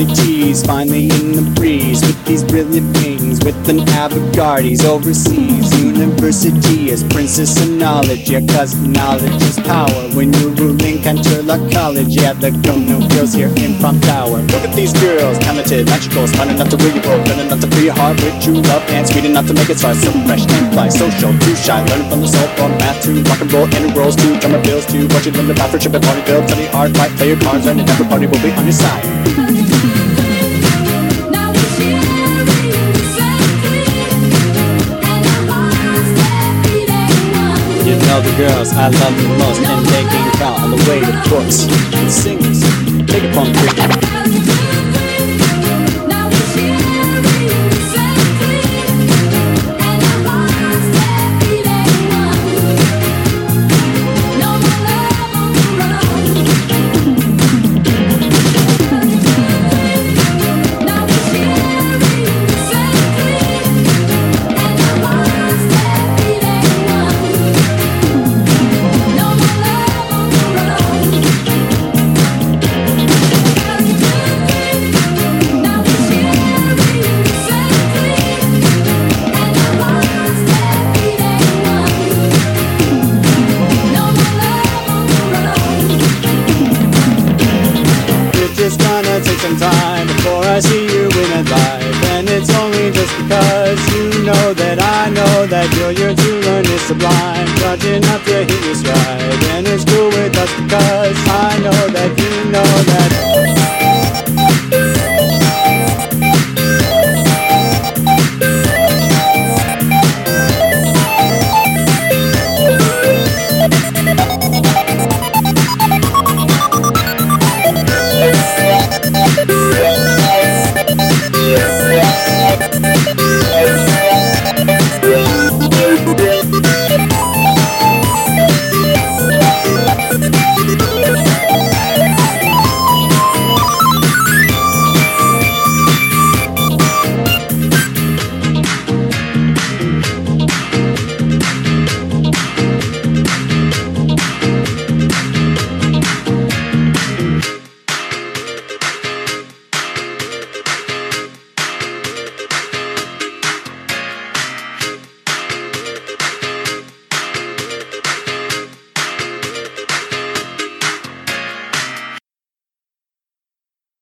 they tease, finally in the breeze with these brilliant wings, with an avant-gardes overseas. University is princess of knowledge, yeah, cause knowledge is power. When you're ruling Canterlot College, yeah, the go-no girls here in Prom Tower. Look at these girls, talented, magical, smart enough to rule your world, good enough to free your heart with true love, and sweet enough to make it start. So fresh and fly, social, too shy, learning from the soul, from math to rock and roll, interrolls to drummer bills to what you learned about for trip and party build. Study hard, fight, play your cards, learn, and every party will be on your side. You know the girls I love the most, and they can count on the way to books and singers. Take it from three. It's gonna take some time before I see you in a life, and it's only just because you know that I know that your yearn to learn is sublime, large enough to hit your stride. And it's cool with us because I know that you know that